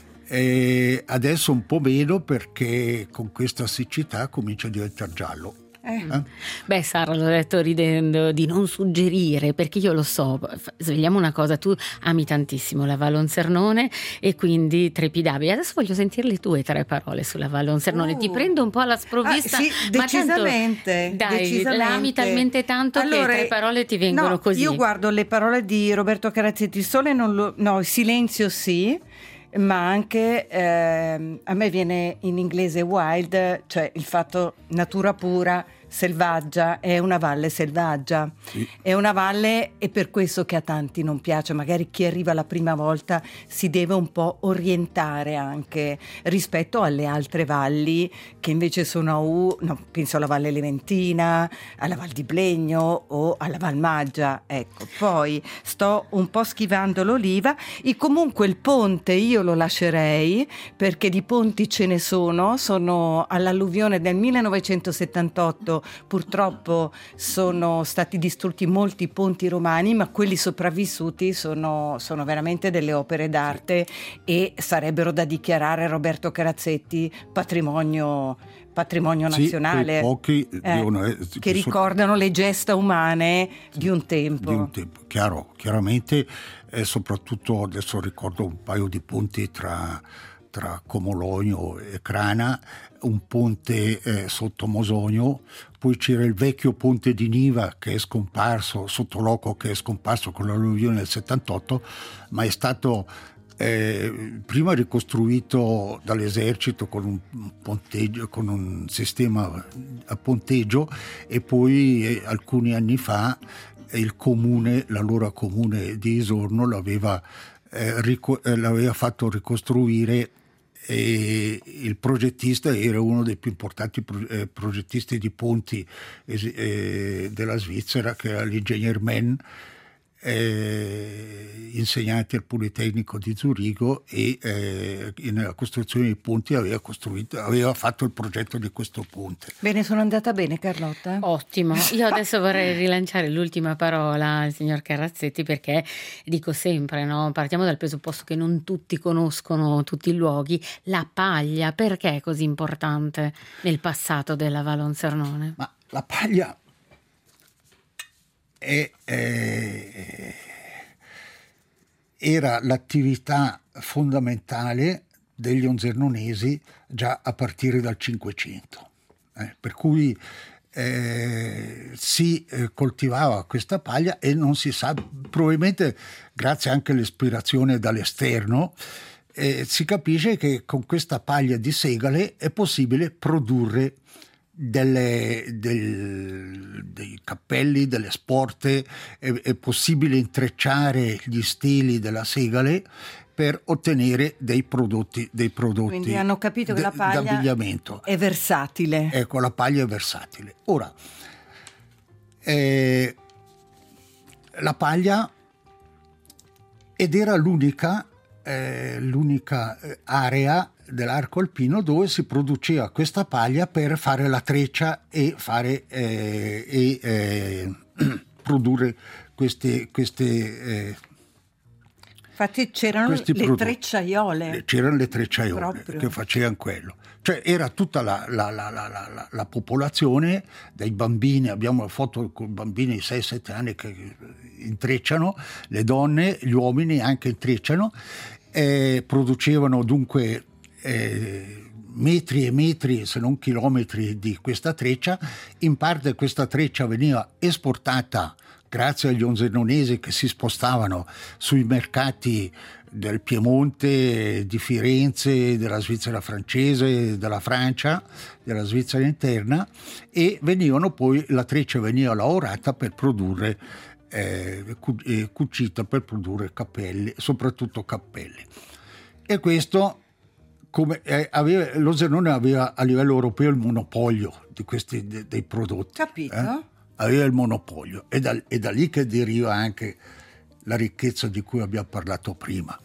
[SPEAKER 5] E adesso un po' meno perché con questa siccità comincia a diventare giallo.
[SPEAKER 2] Eh.
[SPEAKER 5] Eh?
[SPEAKER 1] Beh, Sara, l'ho detto ridendo di non suggerire, perché io lo so. F- Svegliamo una cosa, tu ami tantissimo la Val Onsernone e quindi trepidavi. Adesso voglio sentir le tue tre parole sulla Val Onsernone.
[SPEAKER 2] Uh.
[SPEAKER 1] Ti prendo un po' alla sprovvista.
[SPEAKER 2] Ah, sì,
[SPEAKER 1] ma tanto-
[SPEAKER 2] decisamente,
[SPEAKER 1] dai,
[SPEAKER 2] decisamente.
[SPEAKER 1] la ami talmente tanto
[SPEAKER 2] Allora,
[SPEAKER 1] che tre parole ti vengono
[SPEAKER 2] no,
[SPEAKER 1] così.
[SPEAKER 2] Io guardo le parole di Roberto Carazzetti, il sole non lo, no, il silenzio sì, ma anche ehm, a me viene in inglese wild, cioè il fatto natura pura, selvaggia, è una valle selvaggia,
[SPEAKER 5] Sì.
[SPEAKER 2] è una valle, e per questo che a tanti non piace, magari chi arriva la prima volta si deve un po' orientare anche rispetto alle altre valli che invece sono a U, no, penso alla Valle Leventina, alla Val di Blegno o alla Val Maggia, ecco. Poi sto un po' schivando l'oliva e comunque il ponte io lo lascerei, perché di ponti ce ne sono, sono all'alluvione del millenovecentosettantotto Purtroppo sono stati distrutti molti ponti romani, ma quelli sopravvissuti sono, sono veramente delle opere d'arte e sarebbero da dichiarare, Roberto Carazzetti, patrimonio, patrimonio
[SPEAKER 5] Sì,
[SPEAKER 2] nazionale,
[SPEAKER 5] quei pochi
[SPEAKER 2] eh,
[SPEAKER 5] devono, eh,
[SPEAKER 2] che
[SPEAKER 5] sono-
[SPEAKER 2] ricordano le gesta umane di un tempo.
[SPEAKER 5] di un tempo. Chiaro, chiaramente, e soprattutto adesso ricordo un paio di ponti tra, tra Comologno e Crana, un ponte eh, sotto Mosogno, poi c'era il vecchio ponte di Niva che è scomparso, Sottoloco, che è scomparso con l'alluvione del settantotto, ma è stato eh, prima ricostruito dall'esercito con un ponteggio, con un sistema a ponteggio, e poi eh, alcuni anni fa il comune, l'allora comune di Isorno l'aveva, eh, rico- eh, l'aveva fatto ricostruire, e il progettista era uno dei più importanti pro- eh, progettisti di ponti es- eh, della Svizzera, che era l'ingegner Menn, eh, insegnante al Politecnico di Zurigo, e eh, nella costruzione dei ponti aveva, costruito, aveva fatto il progetto di questo ponte.
[SPEAKER 2] Bene, sono andata bene, Carlotta?
[SPEAKER 1] Ottimo, io adesso vorrei rilanciare l'ultima parola al signor Carazzetti, perché dico sempre, no? Partiamo dal presupposto che non tutti conoscono tutti i luoghi. La paglia, perché è così importante nel passato della Valonsernone?
[SPEAKER 5] Ma la paglia è, eh, era l'attività fondamentale degli onzernonesi già a partire dal Cinquecento, eh, per cui eh, si eh, coltivava questa paglia, e non si sa, probabilmente grazie anche all'ispirazione dall'esterno, eh, si capisce che con questa paglia di segale è possibile produrre delle, del, dei cappelli, delle sporte, è, è possibile intrecciare gli stili della segale per ottenere dei prodotti, dei prodotti
[SPEAKER 2] Quindi hanno capito che
[SPEAKER 5] d-
[SPEAKER 2] la paglia
[SPEAKER 5] d'abbigliamento.
[SPEAKER 2] è versatile.
[SPEAKER 5] Ecco, la paglia è versatile. Ora, eh, la paglia, ed era l'unica, eh, l'unica eh, area dell'arco alpino dove si produceva questa paglia per fare la treccia e fare eh, e eh, produrre queste, queste eh,
[SPEAKER 2] Infatti c'erano
[SPEAKER 5] questi
[SPEAKER 2] le
[SPEAKER 5] prodotti.
[SPEAKER 2] trecciaiole.
[SPEAKER 5] C'erano le trecciaiole
[SPEAKER 2] Proprio.
[SPEAKER 5] che facevano quello. Cioè era tutta la, la, la, la, la, la popolazione, dai bambini, abbiamo la foto con bambini di sei sette anni che intrecciano, le donne, gli uomini anche intrecciano, eh, producevano dunque eh, metri e metri, se non chilometri, di questa treccia. In parte questa treccia veniva esportata grazie agli onzernonesi che si spostavano sui mercati del Piemonte, di Firenze, della Svizzera francese, della Francia, della Svizzera interna, e venivano poi, la treccia veniva lavorata per produrre eh, cu- eh, cucita per produrre cappelli, soprattutto cappelli. E questo, come eh, aveva, l'Onzernone aveva a livello europeo il monopolio di questi de- dei prodotti.
[SPEAKER 2] Capito?
[SPEAKER 5] eh? Aveva il monopolio, e da, e da lì che deriva anche la ricchezza di cui abbiamo parlato prima.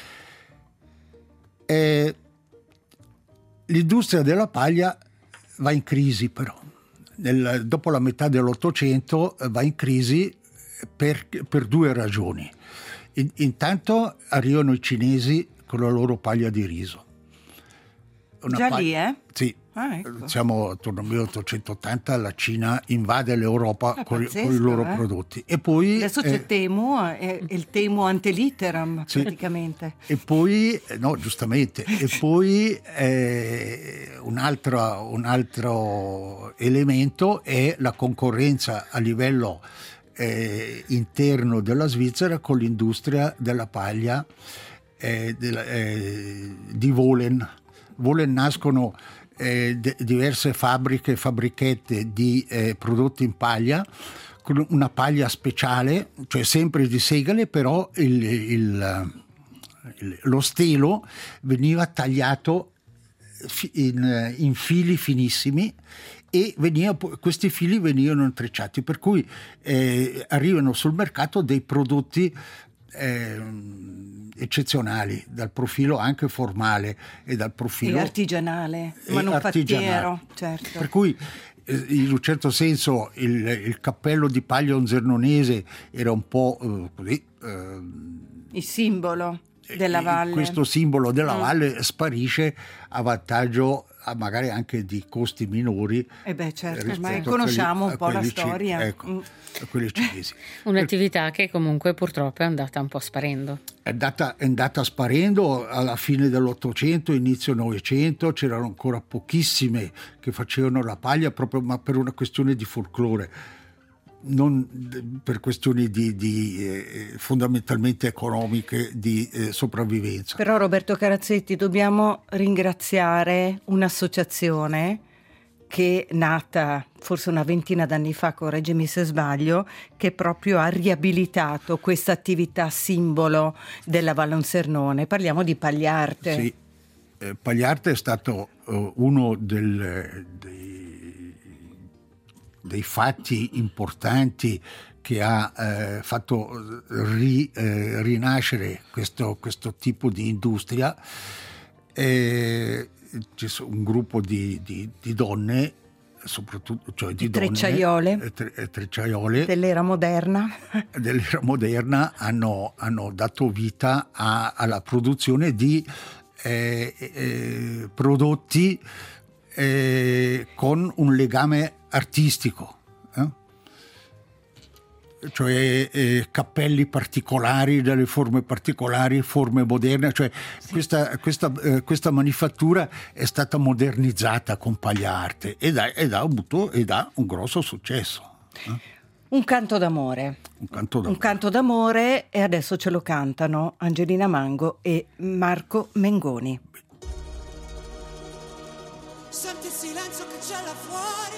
[SPEAKER 5] E l'industria della paglia va in crisi, però Nel, dopo la metà dell'Ottocento va in crisi per, per due ragioni. In, intanto arrivano i cinesi con la loro paglia di riso. Una
[SPEAKER 2] Già
[SPEAKER 5] paglia-
[SPEAKER 2] lì, eh?
[SPEAKER 5] Sì.
[SPEAKER 2] Ah, ecco.
[SPEAKER 5] Siamo attorno al milleottocentoottanta, la Cina invade l'Europa
[SPEAKER 2] Ah,
[SPEAKER 5] con,
[SPEAKER 2] pazzesco,
[SPEAKER 5] con i loro
[SPEAKER 2] eh?
[SPEAKER 5] prodotti. E poi,
[SPEAKER 2] Adesso c'è
[SPEAKER 5] eh,
[SPEAKER 2] Temu, è è il Temu ante litteram,
[SPEAKER 5] Sì.
[SPEAKER 2] praticamente.
[SPEAKER 5] e poi eh, no, giustamente, e poi eh, un, altro, un altro elemento è la concorrenza a livello eh, interno della Svizzera con l'industria della paglia eh, della, eh, di Wohlen. Wohlen nascono eh, de- diverse fabbriche, fabbrichette di eh, prodotti in paglia, con una paglia speciale, cioè sempre di segale, però il, il, il- lo stelo veniva tagliato fi- in, in fili finissimi, e veniva, po- questi fili venivano intrecciati, per cui eh, arrivano sul mercato dei prodotti ehm, eccezionali dal profilo anche formale e dal profilo
[SPEAKER 2] E artigianale,
[SPEAKER 5] e
[SPEAKER 2] manufattiero,
[SPEAKER 5] artigianale.
[SPEAKER 2] certo.
[SPEAKER 5] Per cui eh, in un certo senso il, il cappello di paglia onzernonese era un po' eh, così eh,
[SPEAKER 2] Il simbolo della
[SPEAKER 5] e
[SPEAKER 2] valle.
[SPEAKER 5] questo simbolo della
[SPEAKER 2] Mm.
[SPEAKER 5] valle sparisce a vantaggio a magari anche di costi minori.
[SPEAKER 2] Eh beh, certo,
[SPEAKER 5] rispetto
[SPEAKER 2] ormai
[SPEAKER 5] a
[SPEAKER 2] conosciamo
[SPEAKER 5] quelli-
[SPEAKER 2] un
[SPEAKER 5] a
[SPEAKER 2] po' la
[SPEAKER 5] quelli ci-
[SPEAKER 2] storia.
[SPEAKER 5] ecco,
[SPEAKER 2] Mm.
[SPEAKER 5] a quelli cinesi.
[SPEAKER 1] Un'attività che comunque purtroppo è andata un po' sparendo.
[SPEAKER 5] È andata, è andata sparendo alla fine dell'Ottocento, inizio Novecento, c'erano ancora pochissime che facevano la paglia, proprio ma per una questione di folklore, non per questioni di, di, eh, fondamentalmente economiche di eh, sopravvivenza.
[SPEAKER 2] Però Roberto Carazzetti, dobbiamo ringraziare un'associazione che è nata forse una ventina d'anni fa, correggimi se sbaglio, che proprio ha riabilitato questa attività simbolo della Valle Onsernone. Parliamo di Pagliarte.
[SPEAKER 5] Sì, eh, Pagliarte è stato eh, uno del, dei, dei fatti importanti che ha eh, fatto ri, eh, rinascere questo, questo tipo di industria. Eh, c'è un gruppo di, di, di donne, soprattutto cioè di,
[SPEAKER 2] Di
[SPEAKER 5] donne,
[SPEAKER 2] trecciaiole.
[SPEAKER 5] eh, tre- eh, trecciaiole
[SPEAKER 2] Dell'era moderna.
[SPEAKER 5] dell'era moderna hanno, hanno dato vita a- alla produzione di eh, eh, prodotti eh, con un legame artistico, eh? Cioè eh, cappelli particolari, delle forme particolari, forme moderne, cioè questa, questa, eh, questa manifattura è stata modernizzata con Pagliarte ed ha, ed ha avuto ed ha un grosso successo. eh?
[SPEAKER 2] Un canto d'amore.
[SPEAKER 5] Un canto d'amore.
[SPEAKER 2] Un canto d'amore e adesso ce lo cantano Angelina Mango e Marco Mengoni.
[SPEAKER 3] Senti il silenzio che c'è là fuori.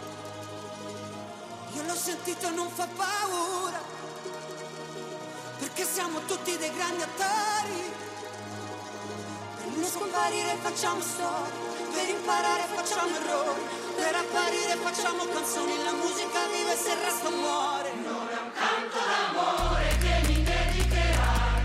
[SPEAKER 3] Io l'ho sentito e non fa paura. Perché siamo tutti dei grandi attori. Per non scomparire facciamo storie. Per imparare facciamo errori. Per apparire facciamo canzoni. La musica vive se il resto muore. Non è un canto d'amore che mi dedicherai.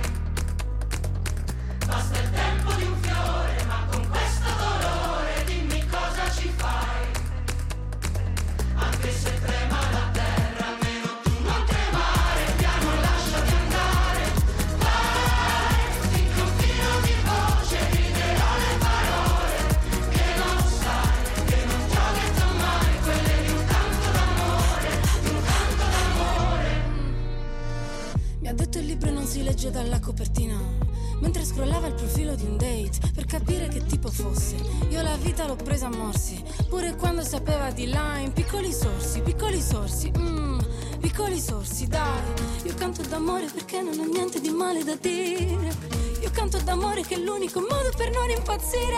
[SPEAKER 3] Basta il tempo di un fiore, ma con questo dolore dimmi cosa ci fai. Anche se trema la terra, almeno tu non tremare. Piano lasciati andare. Vai, finché un filo di voce griderò le parole che non sai, che non ti ho detto mai. Quelle di un canto d'amore, di un canto d'amore.
[SPEAKER 7] Mi ha detto il libro non si legge dalla copertina, mentre scrollava il profilo di un date per capire che tipo fosse. Io la vita l'ho presa a morsi, pure quando sapeva di là, in piccoli sorsi, piccoli sorsi, mm, piccoli sorsi, dai. Io canto d'amore perché non ho niente di male da dire. Io canto d'amore che è l'unico modo per non impazzire.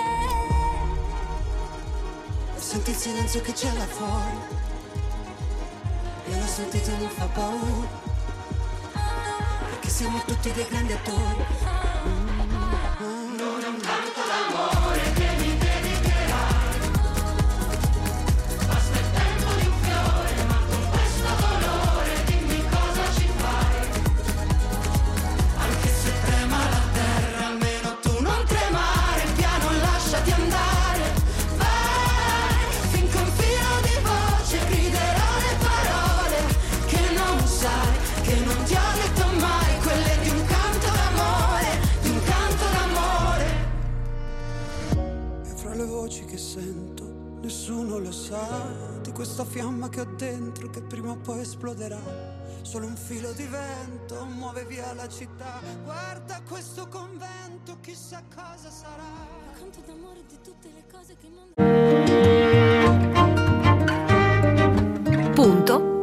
[SPEAKER 3] Senti il silenzio che c'è là fuori. Io l'ho sentito e non fa paura. Perché siamo tutti dei grandi attori. Non è un canto d'amore che mi dedicherai. Basta il tempo di un fiore, ma con questo dolore dimmi cosa ci fai. Anche se trema la terra, almeno tu non tremare. Piano lasciati andare. Vai, finché un filo di voce griderò le parole che non sai, che non ti ho detto mai. Quelle di un canto d'amore, di un canto d'amore. E fra le voci che sento, nessuno lo sa di questa fiamma che ho dentro che prima o poi esploderà. Solo un filo di vento muove via la città. Guarda questo convento, chissà cosa sarà.
[SPEAKER 7] Io canto d'amore di tutte le cose che non...
[SPEAKER 8] Punto